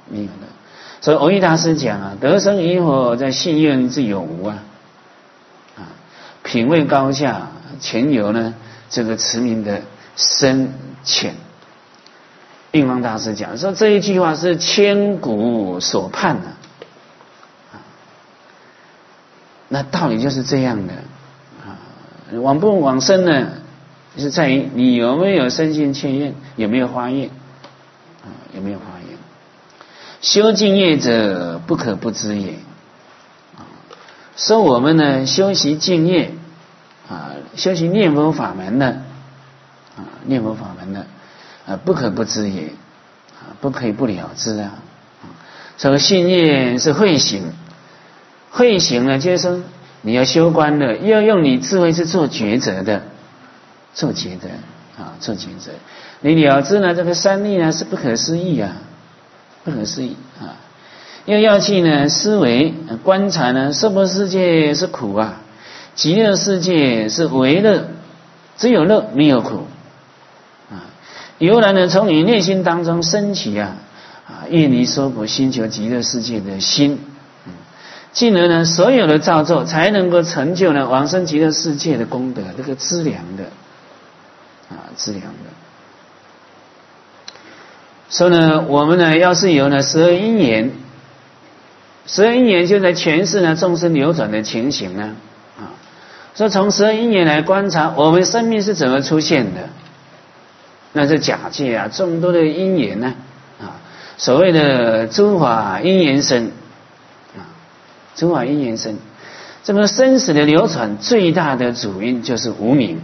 没有乐。所以蕅益大师讲啊，得生与否在信愿之有无啊，品位高下全由呢这个持名的深浅。印光大师讲说这一句话是千古所盼的，那道理就是这样的啊。往不往生呢，是在于你有没有深信切愿，有没有发愿啊，有没有发愿。修净业者不可不知也啊。说我们呢修习净业啊，修习念佛法门的啊，念佛法门的不可不知也啊，不可以不了知啊。所以信业是慧行，慧行呢就是说你要修观的，要用你智慧是做抉择的，做抉择啊，做抉择。你了知呢这个三力呢是不可思议啊，不可思议啊。要去呢思维观察呢，娑婆世界是苦啊，极乐世界是为乐，只有乐没有苦啊。由来呢从你内心当中升起啊，愿离娑婆心求极乐世界的心，进而呢所有的造作才能够成就呢往生极乐世界的功德，这个资粮的啊，资粮的。所以呢我们呢要是有呢12因缘，12因缘就在诠释呢众生流转的情形呢啊。所以从12因缘来观察我们生命是怎么出现的，那是假借啊众多的因缘呢啊，所谓的诸法因缘生啊，诸法因缘生。这个生死的流转最大的主因就是无明。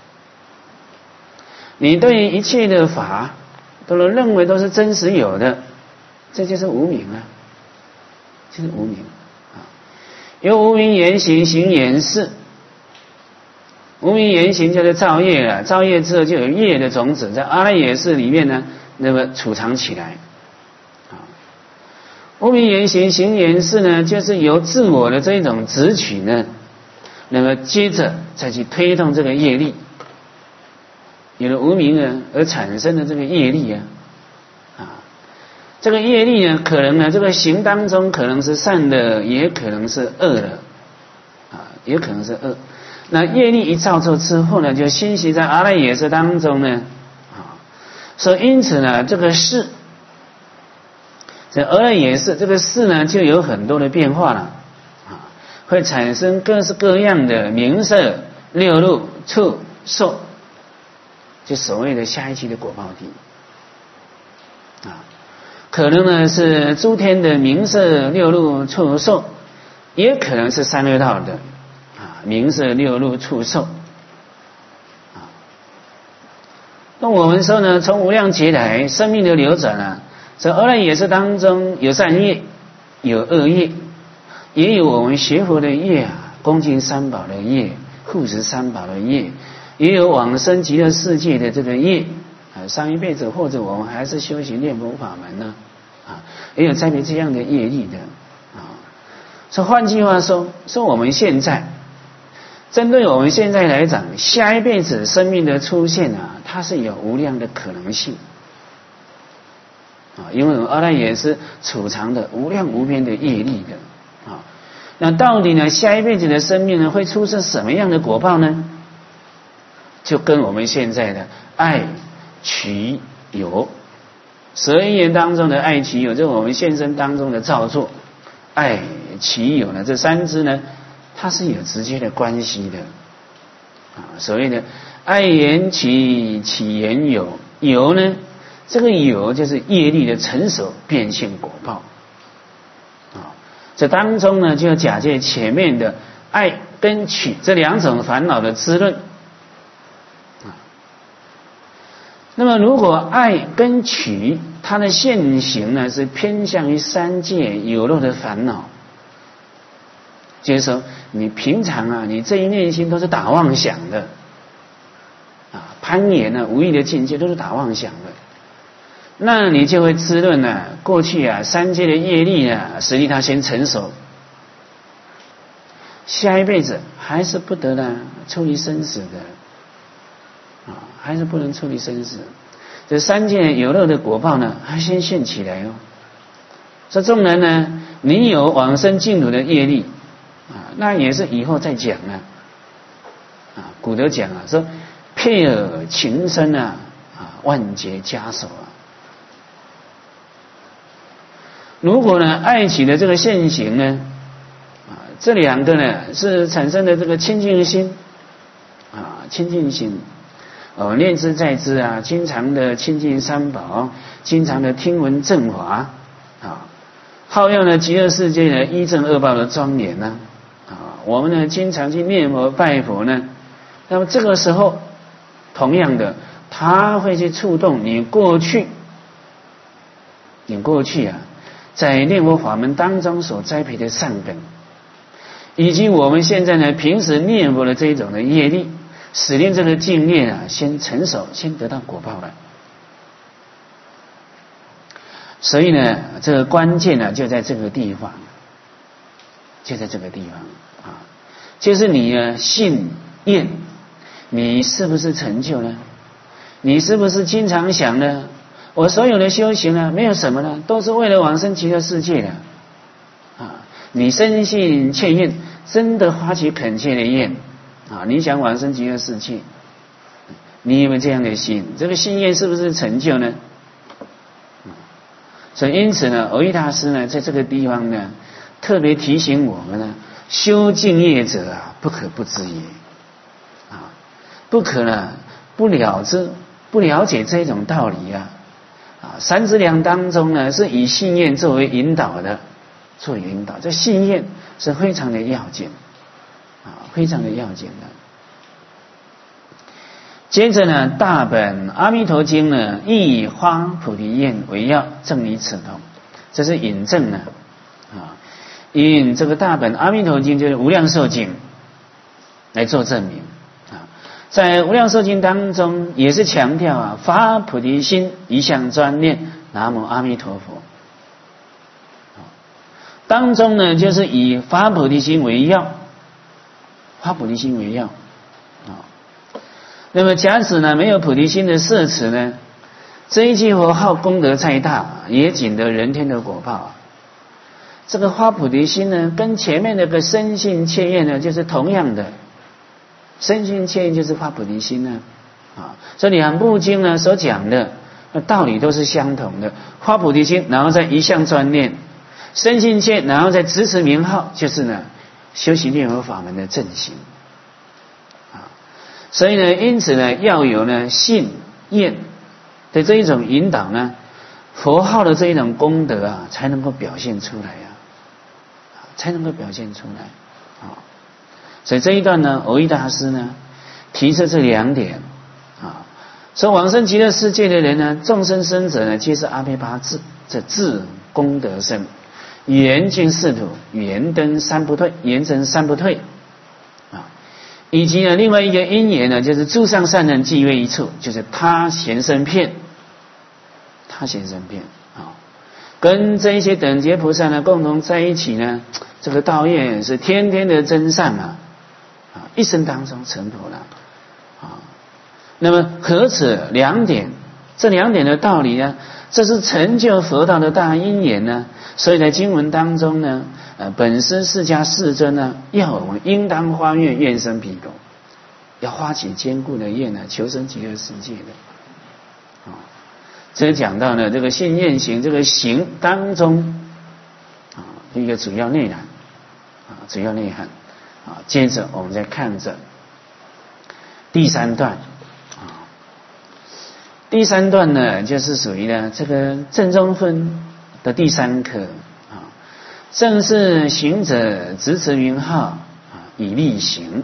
你对一切的法都能认为都是真实有的，这就是无明啊，就是无明啊。由无明言行，行言事。无明言行就是造业了，造业之后就有业的种子在阿赖耶识里面呢，那么储藏起来啊。无明言行，行言事呢，就是由自我的这一种执取呢，那么接着再去推动这个业力。有了无明呢而产生的这个业力啊，这个业力呢可能呢这个行当中可能是善的，也可能是恶的啊，也可能是恶。那业力一造作之后呢，就欣习在阿赖耶识当中呢啊，所以因此呢这个识，这阿赖耶识这个识呢就有很多的变化了啊，会产生各式各样的名色六路触受，就所谓的下一期的果报地啊，可能呢是诸天的名色六路触受，也可能是三恶道的啊名色六路触受啊。那我们说呢，从无量劫来生命的流转啊，这阿赖耶识当中有善业，有恶业，也有我们学佛的业啊，恭敬三宝的业，护持三宝的业。也有往生极乐世界的这个业啊，上一辈子或者我们还是修行念佛法门呢啊，也有在于这样的业力的啊。所以换句话说我们现在针对我们现在来讲，下一辈子生命的出现啊，它是有无量的可能性啊，因为阿赖耶识储藏的无量无边的业力的啊。那到底呢，下一辈子的生命呢，会出生什么样的果报呢？就跟我们现在的爱取有12因缘当中的爱取有，就是我们现生当中的造作爱取有呢，这三支呢它是有直接的关系的啊。所谓的爱缘起，起缘有，有呢这个有就是业力的成熟变现果报啊。这当中呢就假借前面的爱跟取这两种烦恼的滋润。那么如果爱跟取它的现行呢是偏向于三界有漏的烦恼，就是说你平常啊你这一念心都是打妄想的啊，攀岩呢无意的境界都是打妄想的，那你就会滋润呢过去啊三界的业力呢使力它先成熟，下一辈子还是不得呢处理生死的啊，还是不能处理生死。这三界有漏的果报呢，还先现起来哦。 说纵然呢，你有往生净土的业力啊，那也是以后再讲啊。啊，古德讲啊，说配耳情深啊，万劫枷锁啊。如果呢，爱起的这个现行呢，这两个呢是产生的这个清净心啊，清净心。念之在之啊，经常的亲近三宝，经常的听闻正法啊，好要呢极乐世界呢一正二报的庄严呢啊，我们呢经常去念佛拜佛呢，那么这个时候同样的，它会去触动你过去啊，在念佛法门当中所栽培的善根，以及我们现在呢平时念佛的这一种的业力。使令这个净念啊，先成熟，先得到果报了。所以呢，这个关键呢，就在这个地方，就在这个地方啊，就是你呢信愿，你是不是成就呢？你是不是经常想呢？我所有的修行呢，没有什么呢，都是为了往生极乐世界的啊！你深信切愿，真的发起恳切的愿。啊，你想往生极乐世界，你有没有这样的心？这个信愿是不是成就呢？所以因此呢，蕅益大师呢，在这个地方呢，特别提醒我们呢，修净业者啊，不可不知也，啊，不可呢不了解这种道理啊，三资粮当中呢，是以信愿作为引导的，这信愿是非常的要紧。非常的要紧的。接着呢，大本阿弥陀经呢，亦以发菩提愿为要，正以此同。这是引证呢，引这个大本阿弥陀经就是无量寿经来做证明啊。在无量寿经当中，也是强调发菩提心，一向专念南无阿弥陀佛。当中呢，就是以发菩提心为要。发菩提心为要啊，那么假使呢没有菩提心的摄持呢，这一句佛号功德再大，也仅得人天的果报啊。这个发菩提心呢，跟前面那个深信切愿呢，就是同样的，深信切愿就是发菩提心呢啊。这两部经呢所讲的道理都是相同的，发菩提心，然后再一向专念，深信切，然后再持持名号，就是呢。修习念佛法门的正行啊，所以呢，因此呢，要有呢信愿的这一种引导呢，佛号的这一种功德啊，才能够表现出来才能够表现出来啊。所以这一段呢，蕅益大师呢提出这两点啊，说往生极乐世界的人呢，众生生者呢，皆是阿阇八智，这智功德生。圆净四土，圆登三不退，圆成三不退啊！以及呢，另外一个因缘呢，就是诸上善人聚会一处，就是他贤生片啊，跟这一些等觉菩萨呢共同在一起呢，这个道业是天天的增上啊，一生当中成佛了啊。那么何此两点？这两点的道理呢，这是成就佛道的大因缘呢。所以在经文当中呢，本师释迦世尊呢，要我们应当发愿愿生彼国，要发起坚固的愿呢，求生极乐世界的。这讲到呢，这个信愿行这个行当中一个主要内涵主要内涵接着我们再看着第三段第三段呢，就是属于呢这个正中分的第三课正是行者直持名号以力行。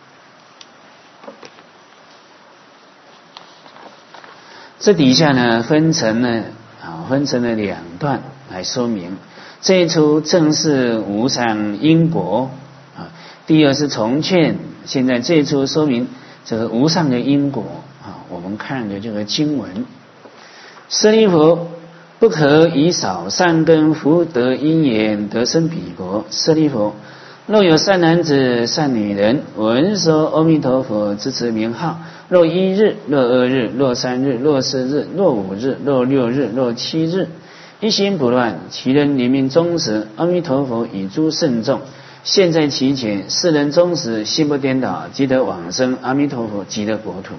这底下呢分成了两段来说明。这一出正是无上因果第二是重劝。现在这一出说明这个无上的因果我们看的这个经文，舍利弗，不可以少善根福德因缘得生彼国。舍利弗，若有善男子善女人闻说阿弥陀佛之持名号，若1日，若2日，若3日，若4日，若5日，若6日，若7日， 一心不乱，其人临命终时，阿弥陀佛以诸圣众现在其前，世人终时心不颠倒，即得往生阿弥陀佛极乐国土。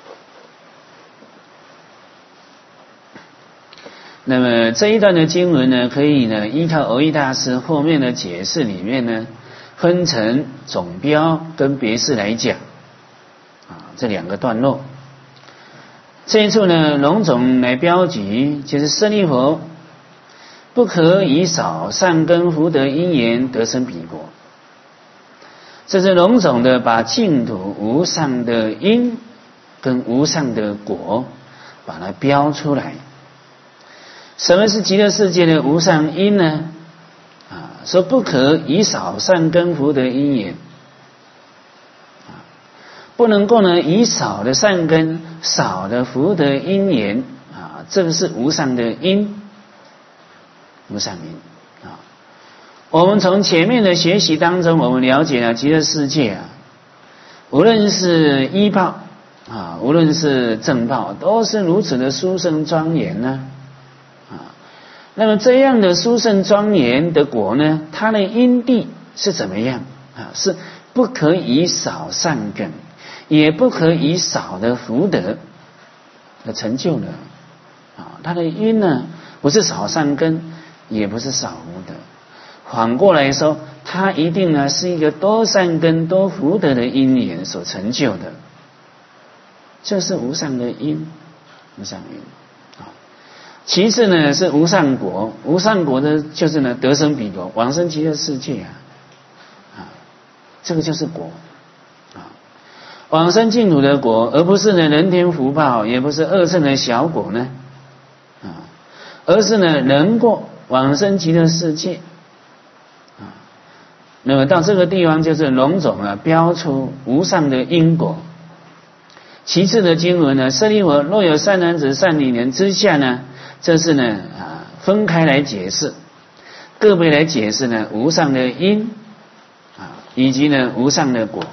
那么这一段的经文呢，可以呢依靠蕅益大师后面的解释里面呢，分成总标跟别释来讲这两个段落。这一处呢，龙总来标举，就是舍利弗不可以少善根福德因缘得生彼国。这是龙总的把净土无上的因跟无上的果把它标出来。什么是极乐世界的无上因呢？说不可以少善根福德因缘，不能够呢以少的善根、少的福德因缘这个是无上的因，无上因我们从前面的学习当中，我们了解了极乐世界无论是依报无论是正报，都是如此的殊胜庄严呢。那么这样的殊胜庄严的果呢，它的因地是怎么样是不可以少善根，也不可以少的福德的成就的它的因呢，不是少善根，也不是少福德，反过来说，它一定呢是一个多善根多福德的因缘所成就的，这是无上的因，无上因其次呢是无上果，无上果的就是呢得生彼国，往生极乐世界这个就是果往生净土的果，而不是呢人天福报，也不是二乘的小果呢而是呢能够往生极乐世界那么到这个地方就是龙总标出无上的因果。其次的经文呢，舍利弗若有善男子善女人之下呢，这是呢分开来解释，个别来解释呢无上的因以及呢无上的果。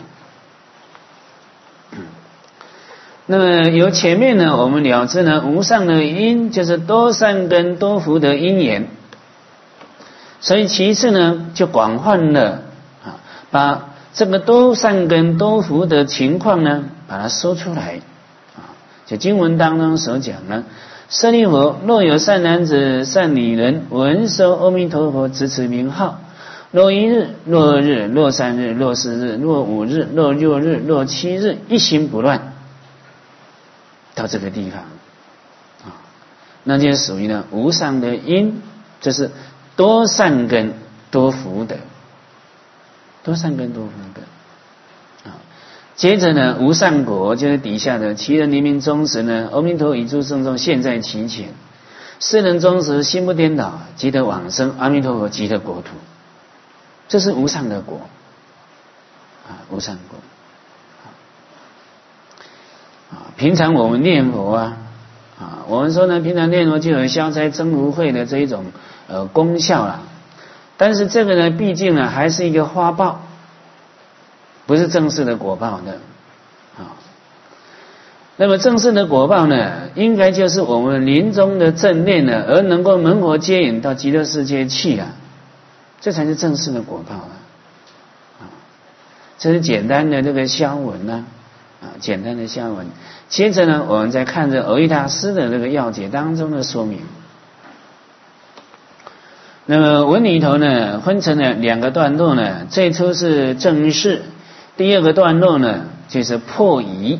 那么由前面呢我们了知呢，无上的因就是多善根多福的因缘，所以其次呢就广泛了把这个多善根多福的情况呢把它说出来就经文当中所讲呢，舍利弗若有善男子善女人闻说阿弥陀佛直持名号，若一日若二日若三日若四日若五日若六日若七日一心不乱，到这个地方那就属于呢无上的因，这是多善根多福德，多善根多福德接着呢无上果就是底下的其人临命终时呢，阿弥陀佛以诸圣众现在其前，世人终时心不颠倒，即得往生阿弥陀佛极乐国土，这是无上的果无上果平常我们念佛我们说呢平常念佛就有消灾增福慧的这一种功效啦，但是这个呢毕竟呢还是一个花报，不是正式的果报的那么正式的果报呢，应该就是我们临终的正念呢，而能够门佛接引到极乐世界去这才是正式的果报这是简单的这个消文简单的消文。接着呢我们再看着蕅益大师的这个要解当中的说明。那么文里头呢分成了两个段落呢，最初是正释，第二个段落呢就是破疑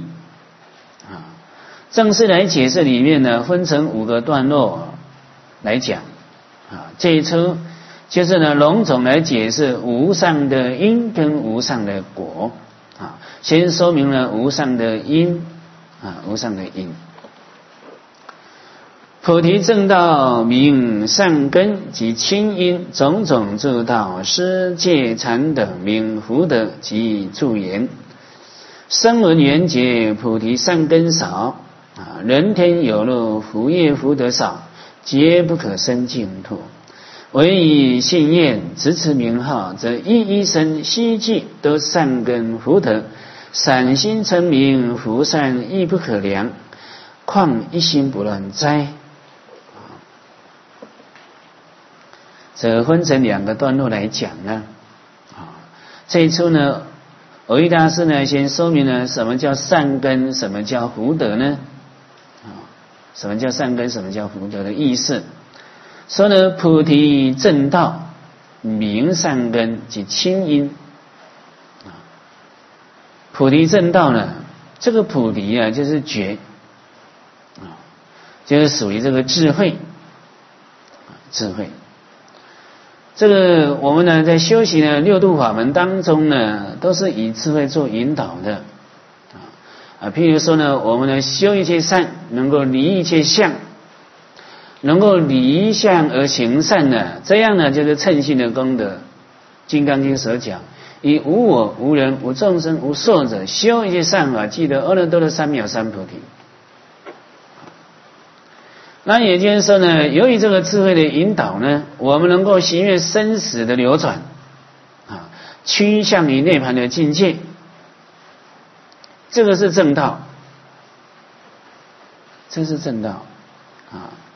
正式来解释里面呢分成5个段落来讲这一出就是呢龙总来解释无上的因跟无上的果先说明了无上的因无上的因。菩提正道名善根及亲因，种种助道施戒禅等名福德及助缘。声闻缘觉菩提善根少人天有漏福业福德少，皆不可生净土。唯以信愿直持名号，则一生希冀得善根福德，散心成名福善亦不可量，况一心不乱哉。 这分成2个段落来讲呢。这一出呢，蕅益大师呢先说明了什么叫善根，什么叫福德呢？什么叫善根，什么叫福德的意思？说呢，菩提正道，明善根及清因。菩提正道呢，这个菩提啊，就是觉，就是属于这个智慧，智慧。这个我们呢，在修习呢6度法门当中呢，都是以智慧做引导的譬如说呢，我们呢修一切善，能够离一切相，能够离相而行善呢，这样呢就是称性的功德。《金刚经》所讲，以无我、无人、无众生、无寿者，修一切善法，记得阿耨多罗三藐三菩提。那也就是说呢，由于这个智慧的引导呢，我们能够行越生死的流转趋向于涅槃的境界，这个是正道，这是正道